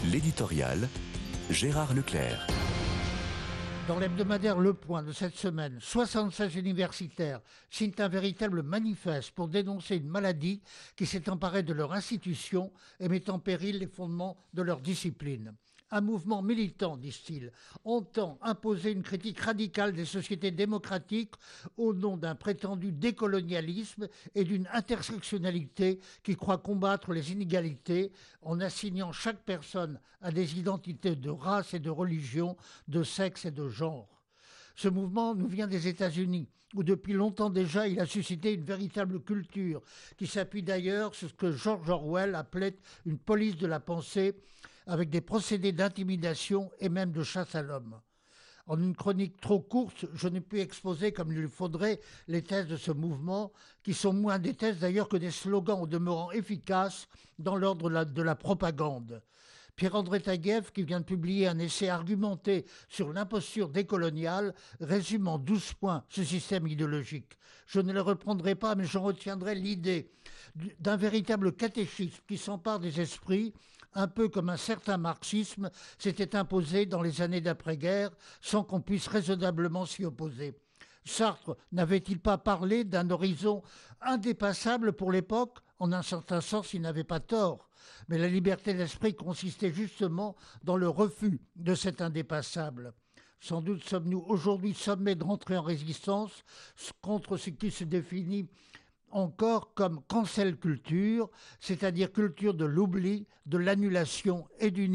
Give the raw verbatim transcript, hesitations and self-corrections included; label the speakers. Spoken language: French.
Speaker 1: L'éditorial, Gérard Leclerc.
Speaker 2: Dans l'hebdomadaire Le Point de cette semaine, soixante-seize universitaires signent un véritable manifeste pour dénoncer une maladie qui s'est emparée de leur institution et met en péril les fondements de leur discipline. Un mouvement militant, disent-ils, entend imposer une critique radicale des sociétés démocratiques au nom d'un prétendu décolonialisme et d'une intersectionnalité qui croit combattre les inégalités en assignant chaque personne à des identités de race et de religion, de sexe et de genre. Ce mouvement nous vient des États-Unis, où depuis longtemps déjà il a suscité une véritable culture, qui s'appuie d'ailleurs sur ce que George Orwell appelait une police de la pensée, avec des procédés d'intimidation et même de chasse à l'homme. En une chronique trop courte, je n'ai pu exposer comme il le faudrait les thèses de ce mouvement, qui sont moins des thèses d'ailleurs que des slogans au demeurant efficaces dans l'ordre de la, de la propagande. Pierre-André Taguieff, qui vient de publier un essai argumenté sur l'imposture décoloniale, résume en douze points ce système idéologique. Je ne le reprendrai pas, mais j'en retiendrai l'idée d'un véritable catéchisme qui s'empare des esprits, un peu comme un certain marxisme s'était imposé dans les années d'après-guerre, sans qu'on puisse raisonnablement s'y opposer. Sartre n'avait-il pas parlé d'un horizon indépassable pour l'époque ? En un certain sens, il n'avait pas tort. Mais la liberté d'esprit consistait justement dans le refus de cet indépassable. Sans doute sommes-nous aujourd'hui sommés de rentrer en résistance contre ce qui se définit encore comme cancel culture, c'est-à-dire culture de l'oubli, de l'annulation et du